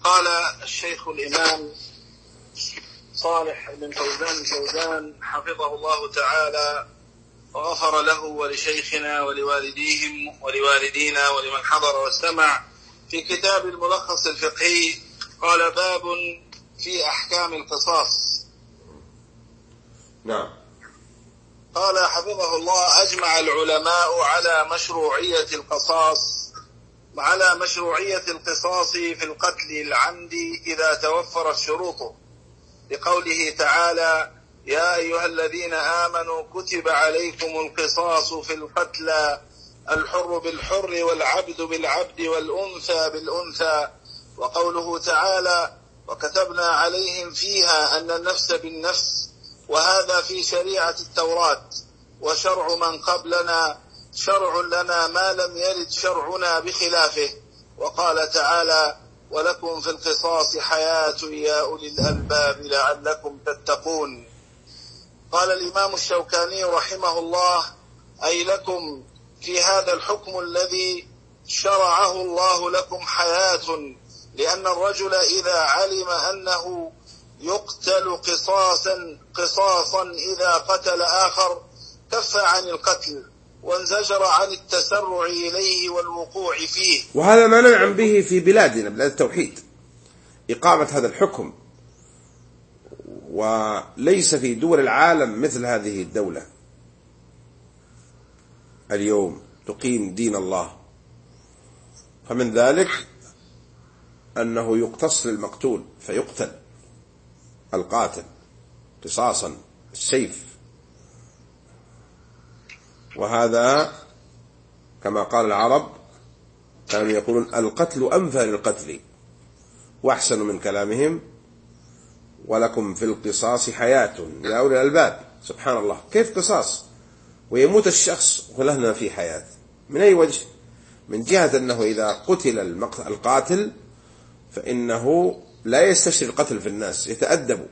قال الشيخ الإمام صالح بن فوزان الفوزان حفظه الله تعالى وغفر له ولشيخنا ولوالدينا ولمن حضر واستمع في كتاب الملخص الفقهي. قال: باب في أحكام القصاص. نعم. قال حفظه الله: أجمع العلماء على مشروعية القصاص في القتل العمد إذا توفرت شروطه، لقوله تعالى: يا أيها الذين آمنوا كتب عليكم القصاص في القتلى، الحر بالحر والعبد بالعبد والأنثى بالأنثى. وقوله تعالى: وكتبنا عليهم فيها أن النفس بالنفس، وهذا في شريعة التوراة، وشرع من قبلنا شرع لنا ما لم يرد شرعنا بخلافه. وقال تعالى: ولكم في القصاص حياة يا أولي الألباب لعلكم تتقون. قال الإمام الشوكاني رحمه الله: أي لكم في هذا الحكم الذي شرعه الله لكم حياة، لأن الرجل إذا علم أنه يقتل قصاصا إذا قتل آخر كف عن القتل وانزجر عن التسرع إليه والوقوع فيه. وهذا ما ننعم به في بلادنا، بلاد التوحيد، إقامة هذا الحكم، وليس في دول العالم مثل هذه الدولة اليوم تقيم دين الله. فمن ذلك أنه يقتص للمقتول فيقتل القاتل قصاصا السيف، وهذا كما قال العرب كانوا يقولون: القتل أنفى للقتل، وأحسن من كلامهم: ولكم في القصاص حياة يا أولي الألباب. سبحان الله، كيف قصاص ويموت الشخص ولهنا في حياة؟ من أي وجه؟ من جهة أنه إذا قتل القاتل فإنه لا يستشري القتل في الناس، يتأدب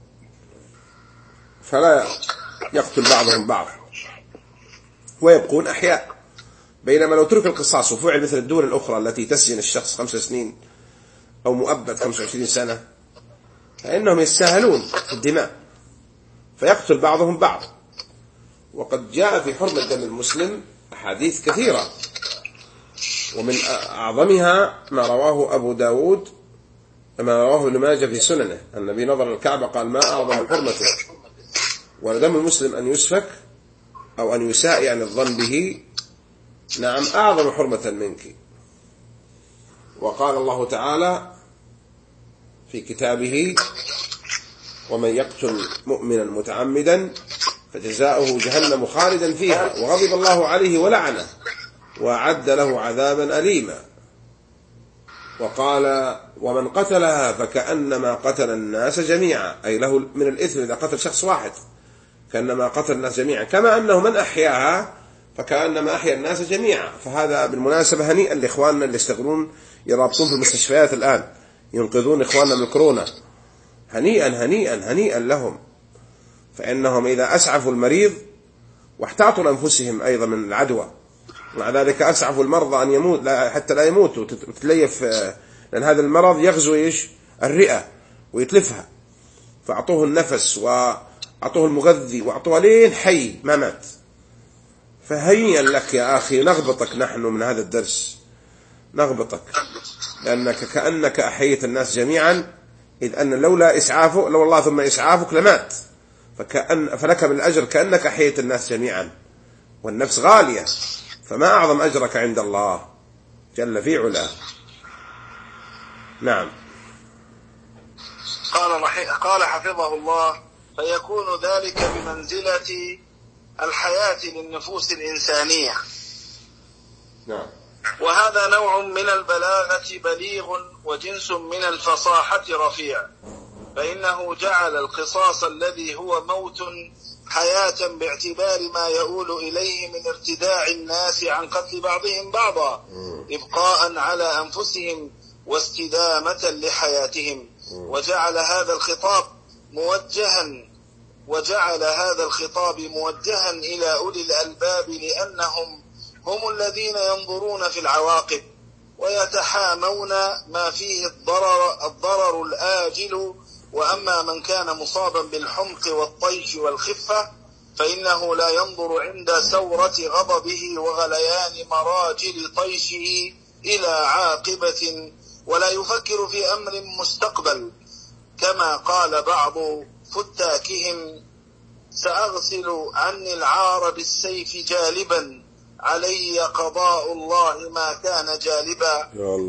فلا يقتل بعضهم بعض ويبقون أحياء. بينما لو ترك القصاص وفعل مثل الدول الأخرى التي تسجن الشخص 5 سنين أو مؤبد 25 سنة فإنهم يستاهلون في الدماء فيقتل بعضهم بعض. وقد جاء في حرمة دم المسلم أحاديث كثيرة، ومن أعظمها ما رواه أبو داود، ما رواه ابن ماجه في سننه. النبي نظر الكعبة قال: ما أعظم حرمته، ودم المسلم أن يسفك أو أن يساء يعني الظن به، نعم، أعظم حرمة منك. وقال الله تعالى في كتابه: ومن يقتل مؤمنا متعمدا فجزاؤه جهنم خالدا فيها وغضب الله عليه ولعنه وأعد له عذابا أليما. وقال: ومن قتلها فكأنما قتل الناس جميعا، أي له من الإثم إذا قتل شخص واحد كأنما قتل الناس جميعا، كما أنه من أحياها فكأنما أحيا الناس جميعا. فهذا بالمناسبة هنيئا لإخواننا اللي يشتغلون يرابطون في المستشفيات الآن ينقذون إخواننا من الكورونا، هنيئا هنيئا هنيئا لهم، فإنهم إذا أسعفوا المريض واحتاطوا لأنفسهم أيضا من العدوى، مع ذلك أسعفوا المرضى أن يموت حتى لا يموتوا وتتليف، لأن هذا المرض يغزو الرئة ويتلفها، فأعطوه النفس وأعطوه المغذي وأعطوه لين حي ما مات. فهيئا لك يا أخي، نغبطك نحن من هذا الدرس، نغبطك، لأنك كأنك أحييت الناس جميعا، إذ أن لولا إسعافه لو الله ثم إسعافك لمات، فلك من الأجر كأنك أحييت الناس جميعا، والنفس غالية، فما أعظم أجرك عند الله جل في علاه. نعم. قال حفظه الله: فيكون ذلك بمنزلة الحياة للنفوس الإنسانية. نعم. وهذا نوع من البلاغة بليغ وجنس من الفصاحة رفيع، فإنه جعل القصاص الذي هو موت حياة باعتبار ما يؤول إليه من ارتداع الناس عن قتل بعضهم بعضا إبقاء على أنفسهم واستدامة لحياتهم، وجعل هذا الخطاب موجها إلى أولي الألباب، لأنهم هم الذين ينظرون في العواقب ويتحامون ما فيه الضرر الآجل. وأما من كان مصابا بالحمق والطيش والخفة فإنه لا ينظر عند سورة غضبه وغليان مراجل طيشه إلى عاقبة، ولا يفكر في أمر مستقبل، كما قال بعض فتاكهم: سأغسل عني العار بالسيف جالبا، علي قضاء الله ما كان جالبا.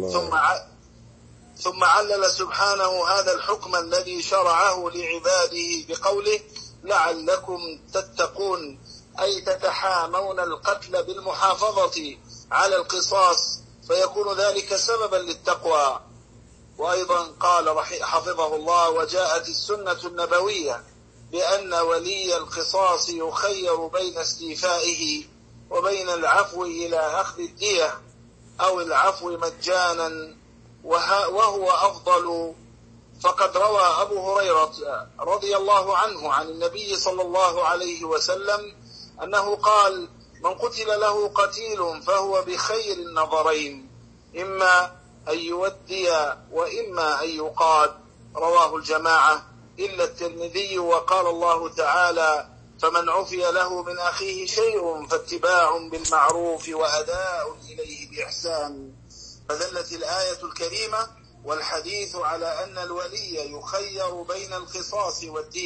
ثم علل سبحانه هذا الحكم الذي شرعه لعباده بقوله: لعلكم تتقون، أي تتحامون القتل بالمحافظة على القصاص، فيكون ذلك سببا للتقوى. وأيضا قال حفظه الله: وجاءت السنة النبوية بأن ولي القصاص يخير بين استيفائه وبين العفو إلى أخذ الدية أو العفو مجانا، وهو أفضل. فقد روى أبو هريرة رضي الله عنه عن النبي صلى الله عليه وسلم أنه قال: من قتل له قتيل فهو بخير النظرين، إما أن يودي وإما أن يقاد. رواه الجماعة إلا الترمذي. وقال الله تعالى: فمن عفي له من أخيه شيء فاتباع بالمعروف وأداء إليه بإحسان. فدلت الآية الكريمة والحديث على أن الولي يخير بين القصاص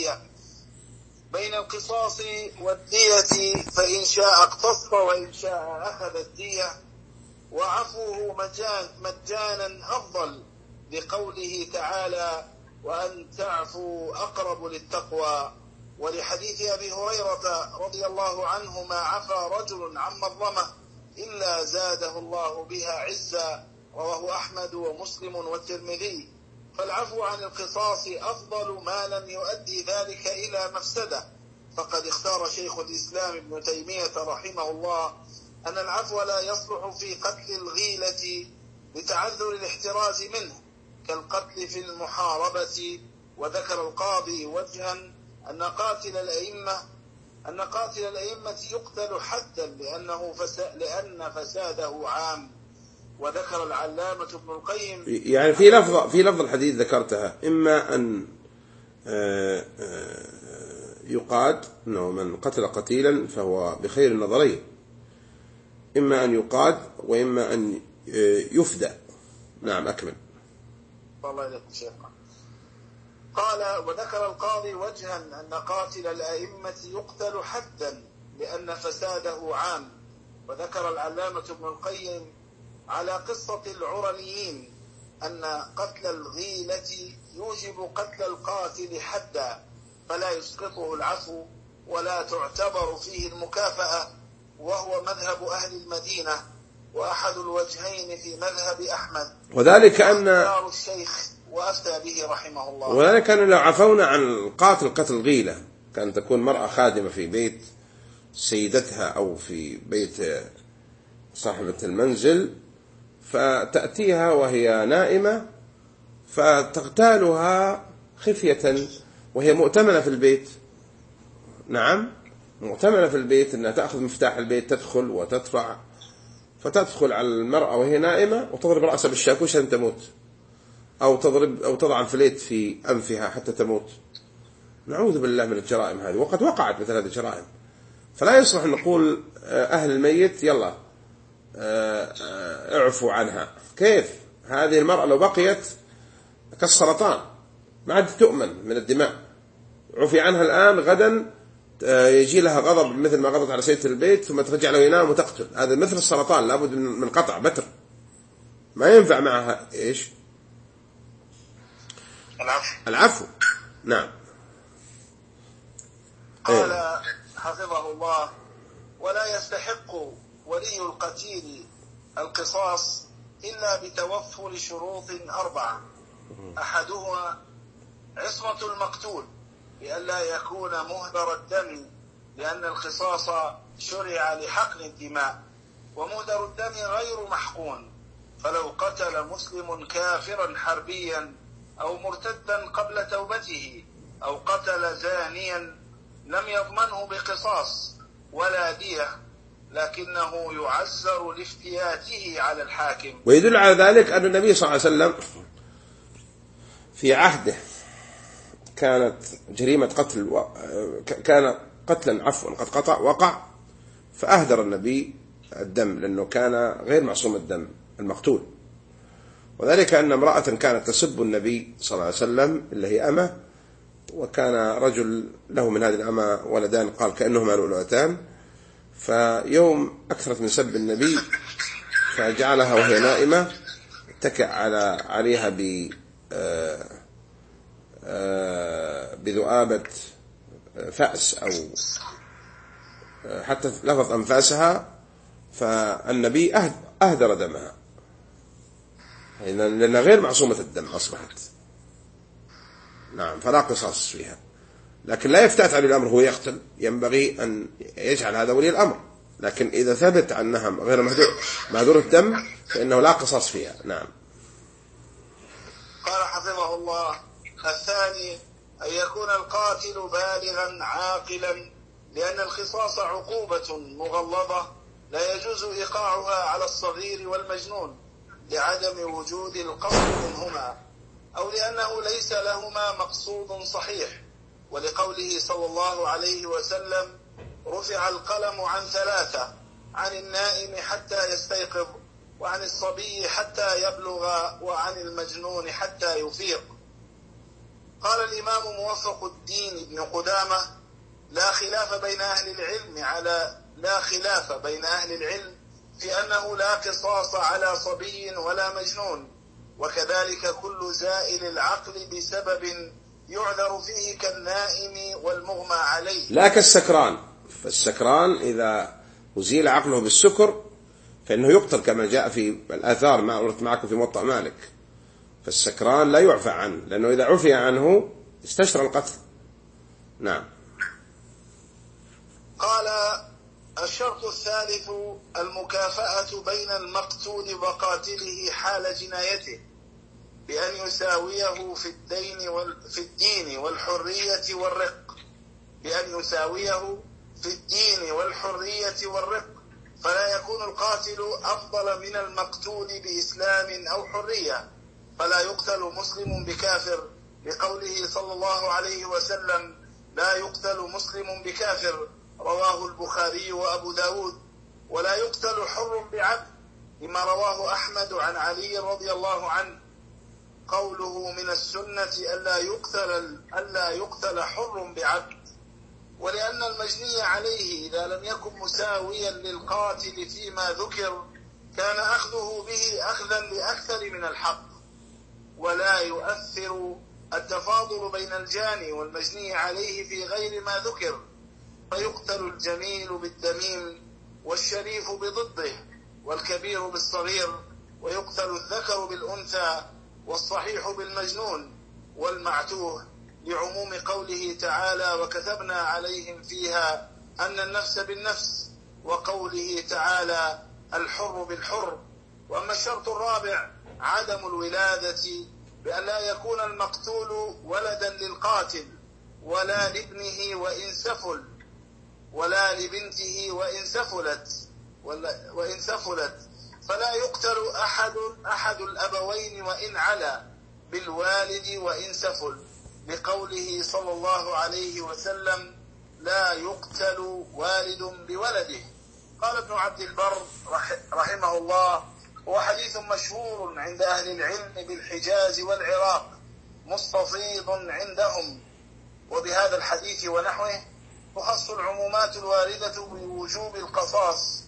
والدية، فإن شاء اقتص وإن شاء أخذ الدية، وعفوه مجانا أفضل، لقوله تعالى: وأن تعفوا أقرب للتقوى. ولحديث أبي هريرة رضي الله عنه: ما عفا رجل عن مظلمة إلا زاده الله بها عزا. رواه أحمد ومسلم والترمذي. فالعفو عن القصاص أفضل ما لم يؤدي ذلك إلى مفسدة. فقد اختار شيخ الإسلام ابن تيمية رحمه الله أن العفو لا يصلح في قتل الغيلة لتعذر الاحتراز منه كالقتل في المحاربة. وذكر القاضي وجها أن قاتل الأئمة يقتل حدا لأن فساده عام. وذكر العلامة ابن القيم يعني في لفظ الحديث ذكرتها: إما أن يقاد، أنه من قتل قتيلا فهو بخير النظرين، إما أن يقاد وإما أن يفدى. نعم، أكمل. الله إليكم شيخنا. قال: وذكر القاضي وجها أن قاتل الأئمة يقتل حدا لأن فساده عام. وذكر العلامة ابن القيم على قصة العرنيين أن قتل الغيلة يوجب قتل القاتل حدا، فلا يسقطه العفو ولا تعتبر فيه المكافأة، وهو مذهب أهل المدينة وأحد الوجهين في مذهب أحمد، وذلك أن الشيخ وأفتى به رحمه الله. وذلك أن لو عفونا عن القاتل قتل غيلة، كان تكون مرأة خادمة في بيت سيدتها أو في بيت صاحبة المنزل، فتأتيها وهي نائمة فتغتالها خفية وهي مؤتمنة في البيت. نعم، مؤتمنة في البيت، أنها تأخذ مفتاح البيت تدخل وتدفع، فتدخل على المرأة وهي نائمة وتضرب رأسها بالشاكوش أن تموت، أو تضع الفليت في أنفها حتى تموت. نعوذ بالله من الجرائم هذه، وقد وقعت مثل هذه الجرائم. فلا يصلح أن نقول أهل الميت يلا اعفوا عنها. كيف؟ هذه المرأة لو بقيت كالسرطان، ما عاد تؤمن من الدماء. عفي عنها الآن، غدا يجي لها غضب مثل ما غضبت على سيدة البيت، ثم ترجع له ينام وتقتل. هذا مثل السرطان، لابد من قطع بتر، ما ينفع معها إيش؟ العفو. نعم. قال حفظه الله: ولا يستحق ولي القتيل القصاص إلا بتوفر شروط 4. أحدها عصمة المقتول لئلا يكون مهدر الدم، لأن القصاص شرع لحقن الدماء، ومهدر الدم غير محقون. فلو قتل مسلم كافرا حربيا أو مرتدا قبل توبته أو قتل زانيا لم يضمنه بقصاص ولا دية، لكنه يعزر لافتياته على الحاكم. ويدل على ذلك أن النبي صلى الله عليه وسلم في عهده كانت جريمة قتل كان قتلا قد وقع، فأهدر النبي الدم لأنه كان غير معصوم الدم المقتول، وذلك أن امرأة كانت تسب النبي صلى الله عليه وسلم اللي هي أمة، وكان رجل له من هذه الأمة ولدان قال كأنهما لؤلؤتان، فيوم أكثرت من سب النبي فجعلها وهي نائمة اتكأ عليها بذؤابة فأس أو حتى لفظ أنفاسها، فالنبي أهدر دمها لأنها غير معصومة الدم أصبحت. نعم، فلا قصاص فيها، لكن لا يفتات على الأمر هو يقتل، ينبغي أن يجعل هذا ولي الأمر، لكن إذا ثبت أنها غير مهدور الدم فإنه لا قصاص فيها. نعم. قال حفظه الله: الثاني أن يكون القاتل بالغا عاقلا، لأن القصاص عقوبة مغلظة لا يجوز إيقاعها على الصغير والمجنون لعدم وجود القصد منهما، أو لأنه ليس لهما مقصود صحيح، ولقوله صلى الله عليه وسلم: رفع القلم عن 3، عن النائم حتى يستيقظ، وعن الصبي حتى يبلغ، وعن المجنون حتى يفيق. قال الإمام موفق الدين ابن قدامة: لا خلاف بين أهل العلم في أنه لا قصاص على صبي ولا مجنون، وكذلك كل زائل العقل بسبب يعذر فيه كالنائم والمغمى عليه، لا كالسكران. فالسكران إذا أزيل عقله بالسكر فإنه يقتل كما جاء في الآثار ما أمرت معكم في موطأ مالك. فالسكران لا يعفى عنه، لأنه إذا عفي عنه استشرى القتل. نعم. قال: الشرط الثالث المكافأة بين المقتول وقاتله حال جنايته، بأن يساويه في الدين والحرية والرق، فلا يكون القاتل أفضل من المقتول بإسلام أو حرية، فلا يقتل مسلم بكافر، لقوله صلى الله عليه وسلم: لا يقتل مسلم بكافر، رواه البخاري وأبو داود. ولا يقتل حر بعبد، لما رواه أحمد عن علي رضي الله عنه قوله: من السنة ألا يقتل حر بعبد. ولأن المجني عليه إذا لم يكن مساويا للقاتل فيما ذكر كان أخذه به أخذا لأكثر من الحق، ولا يؤثر التفاضل بين الجاني والمجني عليه في غير ما ذكر، فيقتل الجميل بالدميم، والشريف بضده، والكبير بالصغير، ويقتل الذكر بالأنثى، والصحيح بالمجنون، والمعتوه، لعموم قوله تعالى: وكتبنا عليهم فيها أن النفس بالنفس، وقوله تعالى: الحر بالحر. وأما الشرط الرابع عدم الولادة، بأن لا يكون المقتول ولدا للقاتل ولا لابنه ولا لبنته وإن سفلت، فلا يقتل أحد الأبوين وإن علا بالوالد وإن سفل، لقوله صلى الله عليه وسلم: لا يقتل والد بولده. قال ابن عبد البر رحمه الله: هو حديث مشهور عند أهل العلم بالحجاز والعراق مستفيض عندهم، وبهذا الحديث ونحوه تخص العمومات الواردة بوجوب القصاص،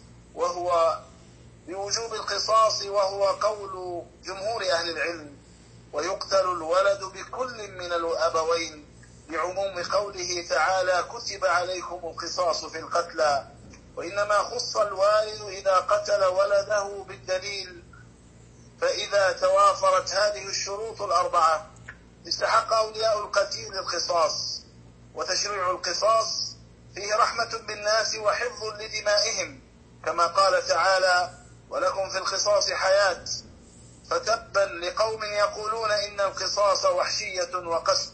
وهو قول جمهور أهل العلم. ويقتل الولد بكل من الأبوين، بعموم قوله تعالى: كتب عليكم القصاص في القتلى، وإنما خص الوالد إذا قتل ولده بالدليل. فإذا توافرت هذه الشروط الأربعة استحق أولياء القتيل القصاص. وتشريع القصاص فيه رحمة بالناس وحفظ لدمائهم، كما قال تعالى: ولكم في القصاص حياة. فتبا لقوم يقولون إن القصاص وحشية وقسم،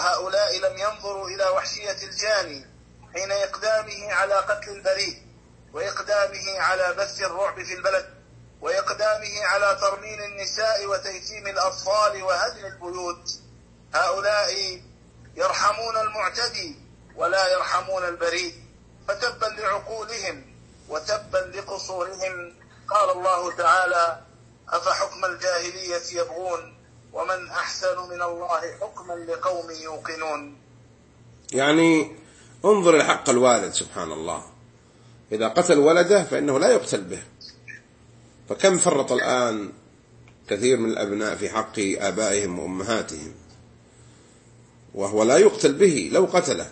وهؤلاء لم ينظروا إلى وحشية الجاني حين إقدامه على قتل البريء، وإقدامه على بث الرعب في البلد، وإقدامه على ترميم النساء وتيتيم الأطفال وهدم البيوت. هؤلاء يرحمون المعتدي ولا يرحمون البريء، فتبا لعقولهم وتبا لقصورهم. قال الله تعالى: أفحكم الجاهلية يبغون ومن أحسن من الله حكما لقوم يوقنون. يعني انظر لحق الوالد سبحان الله، إذا قتل ولده فإنه لا يقتل به. فكم فرط الآن كثير من الأبناء في حق آبائهم وأمهاتهم وهو لا يقتل به لو قتله.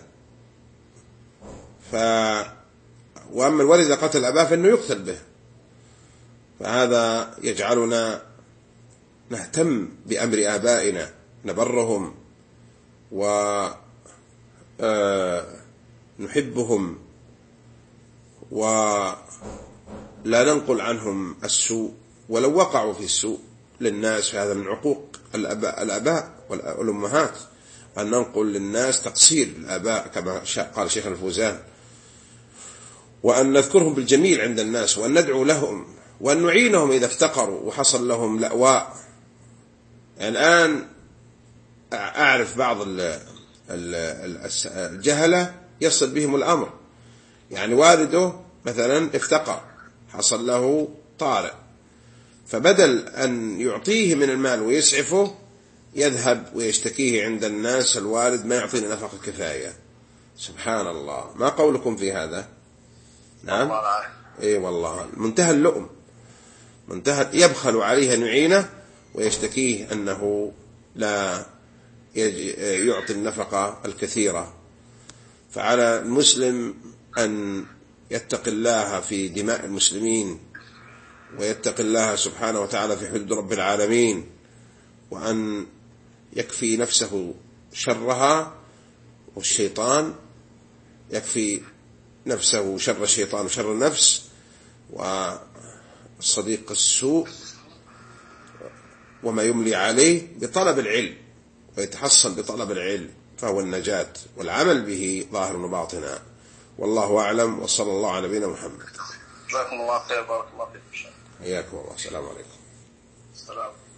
وأما الولد إذا قتل أباه فإنه يقتل به. فهذا يجعلنا نهتم بأمر آبائنا، نبرهم ونحبهم ولا ننقل عنهم السوء ولو وقعوا في السوء للناس. فهذا من عقوق الآباء والأمهات، أن ننقل للناس تقصير الآباء كما قال شيخ الفوزان، وأن نذكرهم بالجميل عند الناس، وأن ندعو لهم، وأن نعينهم إذا افتقروا وحصل لهم لأواء. الآن أعرف بعض الجهلة يصل بهم الأمر، يعني والده مثلا افتقر، حصل له طارئ، فبدل أن يعطيه من المال ويسعفه يذهب ويشتكيه عند الناس: الوالد ما يعطينا نفقة كفاية. سبحان الله، ما قولكم في هذا؟ نعم، اي والله منتهى اللؤم، منتهى يبخل عليه أن يعينه ويشتكيه أنه لا يعطي النفقة الكثيرة. فعلى المسلم أن يتقي الله في دماء المسلمين، ويتقي الله سبحانه وتعالى في حدود رب العالمين، وأن يكفي نفسه شرها، والشيطان يكفي نفسه شر الشيطان وشر النفس والصديق السوء وما يملي عليه بطلب العلم، ويتحصل بطلب العلم، فهو النجاة، والعمل به ظاهر وباطنا. والله أعلم، وصلى الله على نبينا محمد. جزاكم الله خير، بارك الله فيكم. حياكم الله، السلام عليكم. السلام.